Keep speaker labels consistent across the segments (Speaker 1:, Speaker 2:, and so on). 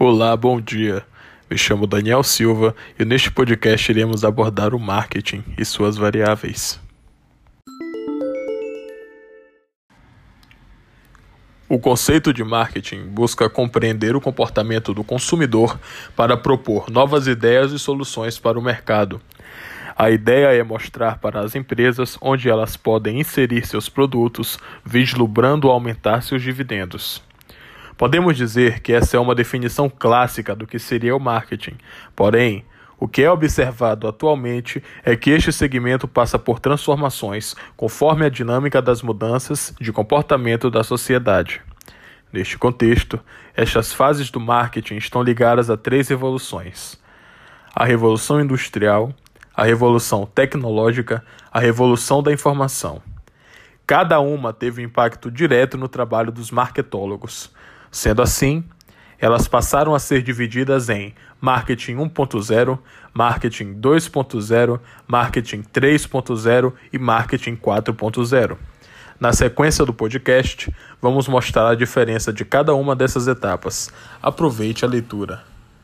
Speaker 1: Olá, bom dia. Me chamo Daniel Silva e neste podcast iremos abordar o marketing e suas variáveis. O conceito de marketing busca compreender o comportamento do consumidor para propor novas ideias e soluções para o mercado. A ideia é mostrar para as empresas onde elas podem inserir seus produtos, vislumbrando aumentar seus dividendos. Podemos dizer que essa é uma definição clássica do que seria o marketing. Porém, o que é observado atualmente é que este segmento passa por transformações conforme a dinâmica das mudanças de comportamento da sociedade. Neste contexto, estas fases do marketing estão ligadas a três revoluções: a Revolução Industrial, a Revolução Tecnológica, a Revolução da Informação. Cada uma teve um impacto direto no trabalho dos marketólogos. Sendo assim, elas passaram a ser divididas em Marketing 1.0, Marketing 2.0, Marketing 3.0 e Marketing 4.0. Na sequência do podcast, vamos mostrar a diferença de cada uma dessas etapas. Aproveite a leitura.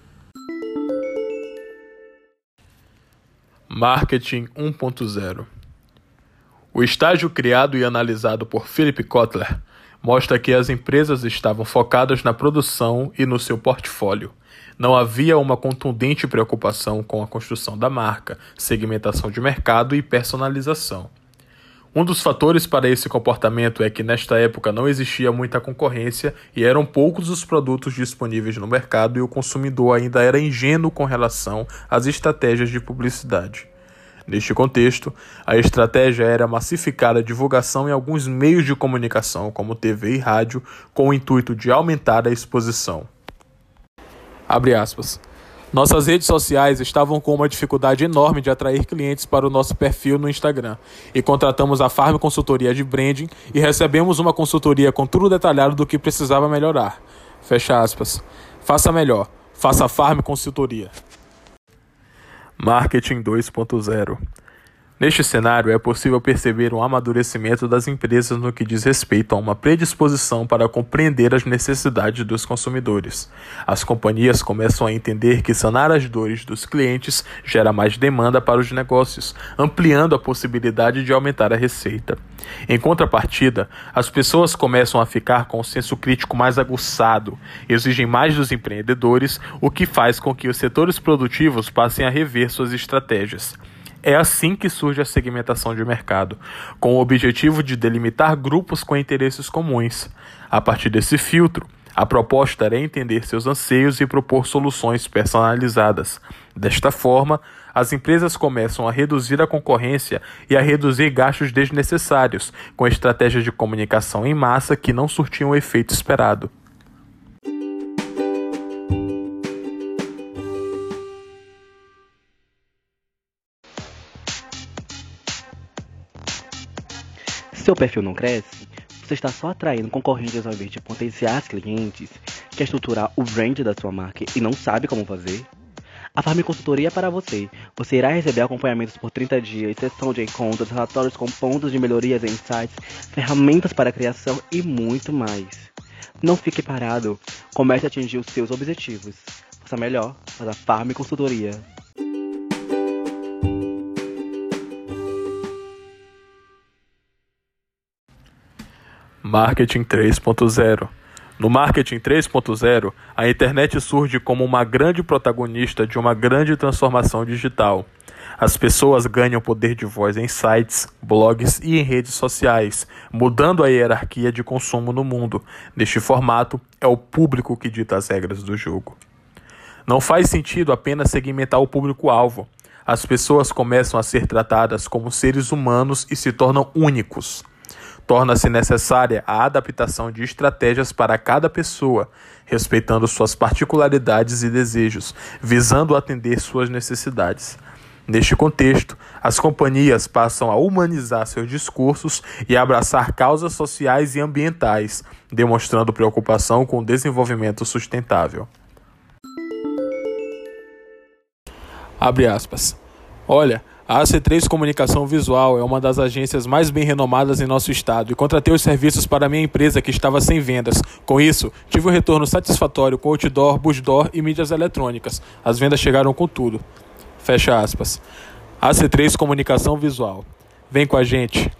Speaker 1: Marketing 1.0. O estágio criado e analisado por Philip Kotler mostra que as empresas estavam focadas na produção e no seu portfólio. Não havia uma contundente preocupação com a construção da marca, segmentação de mercado e personalização. Um dos fatores para esse comportamento é que nesta época não existia muita concorrência e eram poucos os produtos disponíveis no mercado e o consumidor ainda era ingênuo com relação às estratégias de publicidade. Neste contexto, a estratégia era massificar a divulgação em alguns meios de comunicação, como TV e rádio, com o intuito de aumentar a exposição. Abre aspas. Nossas redes sociais estavam com uma dificuldade enorme de atrair clientes para o nosso perfil no Instagram e contratamos a Farm Consultoria de Branding e recebemos uma consultoria com tudo detalhado do que precisava melhorar. Fecha aspas. Faça melhor. Faça a Farm Consultoria. Marketing 2.0. Neste cenário, é possível perceber um amadurecimento das empresas no que diz respeito a uma predisposição para compreender as necessidades dos consumidores. As companhias começam a entender que sanar as dores dos clientes gera mais demanda para os negócios, ampliando a possibilidade de aumentar a receita. Em contrapartida, as pessoas começam a ficar com o senso crítico mais aguçado, exigem mais dos empreendedores, o que faz com que os setores produtivos passem a rever suas estratégias. É assim que surge a segmentação de mercado, com o objetivo de delimitar grupos com interesses comuns. A partir desse filtro, a proposta era entender seus anseios e propor soluções personalizadas. Desta forma, as empresas começam a reduzir a concorrência e a reduzir gastos desnecessários, com estratégias de comunicação em massa que não surtiam o efeito esperado.
Speaker 2: Seu perfil não cresce? Você está só atraindo concorrentes ao invés de potenciar clientes? Quer estruturar o brand da sua marca e não sabe como fazer? A Farm Consultoria é para você. Você irá receber acompanhamentos por 30 dias, sessão de encontros, relatórios com pontos de melhorias em sites, ferramentas para criação e muito mais. Não fique parado. Comece a atingir os seus objetivos. Faça melhor, faça a Farm Consultoria.
Speaker 1: Marketing 3.0. No Marketing 3.0, a internet surge como uma grande protagonista de uma grande transformação digital. As pessoas ganham poder de voz em sites, blogs e em redes sociais, mudando a hierarquia de consumo no mundo. Neste formato, é o público que dita as regras do jogo. Não faz sentido apenas segmentar o público-alvo. As pessoas começam a ser tratadas como seres humanos e se tornam únicos. Torna-se necessária a adaptação de estratégias para cada pessoa, respeitando suas particularidades e desejos, visando atender suas necessidades. Neste contexto, as companhias passam a humanizar seus discursos e abraçar causas sociais e ambientais, demonstrando preocupação com o desenvolvimento sustentável. Abre aspas. Olha, A AC3 Comunicação Visual é uma das agências mais bem renomadas em nosso estado e contratei os serviços para minha empresa que estava sem vendas. Com isso, tive um retorno satisfatório com outdoor, busdoor e mídias eletrônicas. As vendas chegaram com tudo. Fecha aspas. AC3 Comunicação Visual. Vem com a gente.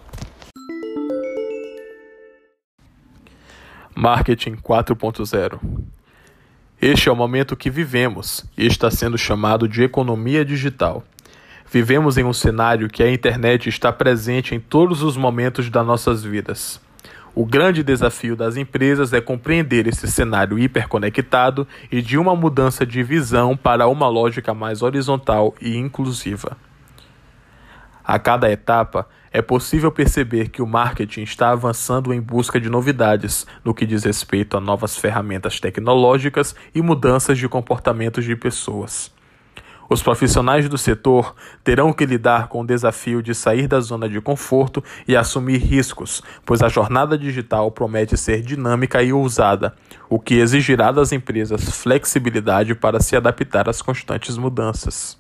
Speaker 1: Marketing 4.0. Este é o momento que vivemos e está sendo chamado de economia digital. Vivemos em um cenário que a internet está presente em todos os momentos das nossas vidas. O grande desafio das empresas é compreender esse cenário hiperconectado e de uma mudança de visão para uma lógica mais horizontal e inclusiva. A cada etapa, é possível perceber que o marketing está avançando em busca de novidades no que diz respeito a novas ferramentas tecnológicas e mudanças de comportamentos de pessoas. Os profissionais do setor terão que lidar com o desafio de sair da zona de conforto e assumir riscos, pois a jornada digital promete ser dinâmica e ousada, o que exigirá das empresas flexibilidade para se adaptar às constantes mudanças.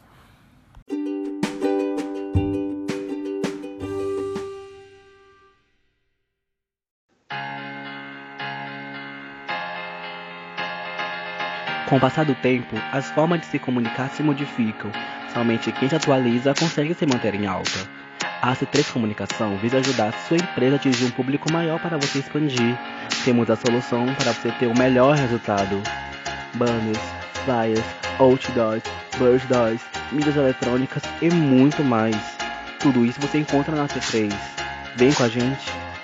Speaker 2: Com o passar do tempo, as formas de se comunicar se modificam. Somente quem se atualiza consegue se manter em alta. A AC3 Comunicação visa ajudar sua empresa a atingir um público maior para você expandir. Temos a solução para você ter o melhor resultado. Banners, flyers, outdoors, busdoors, mídias eletrônicas e muito mais. Tudo isso você encontra na AC3. Vem com a gente!